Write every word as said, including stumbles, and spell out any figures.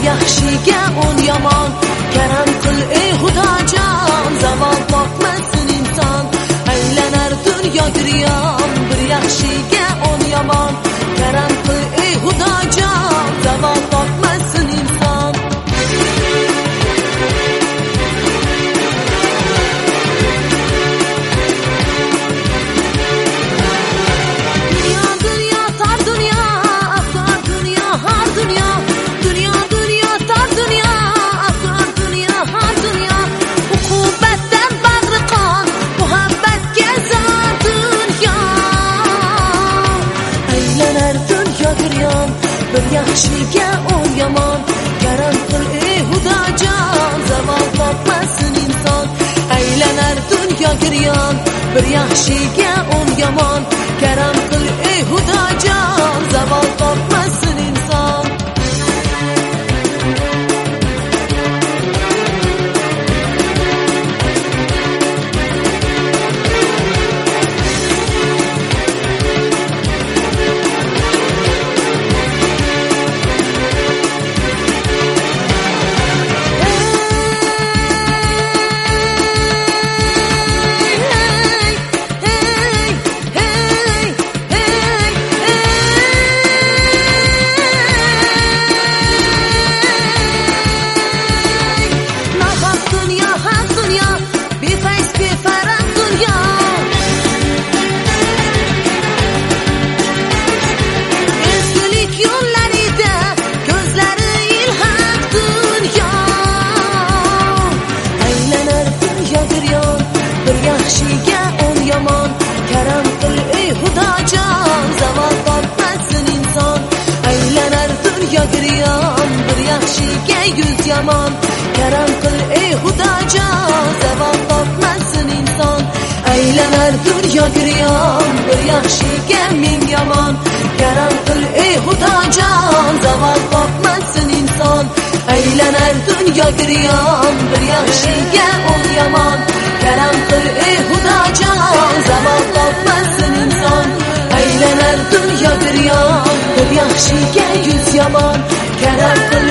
yaxshiga o'n yomon. Karam qil ey Xudojon, zavol topmasin inson. Aylanar dunyo giryon, bir yaxshiga o'n yomon. Karam qil ey Xudojon, zavol topmasin inson. Bir yaxshiga o'n yomon. Karam qil ey Xudojon, zavol topmasin inson. Aylanar dunyo giryon, bir yaxshiga o'n yomon. Karam qil ey Xudojon, zavol topmasin inson. Yaxshiga o'n yomon. Karam qil ey Xudojon, zavol topmasin inson. Aylanar dunyo giryon, bir yaxshiga yuz yomon. Karam qil ey Xudojon, zavol topmasin inson. Aylanar dunyo giryon, bir yaxshiga ming yomon. Karam qil ey Xudojon, zavol topmasin inson. Aylanar dunyo giryon, bir yaxshiga o'n yomon. Karam qil ey Xudojon, zavol topmasin inson. Aylanar dunyo giryon, bir yaxshiga yuz yomon. Karam qil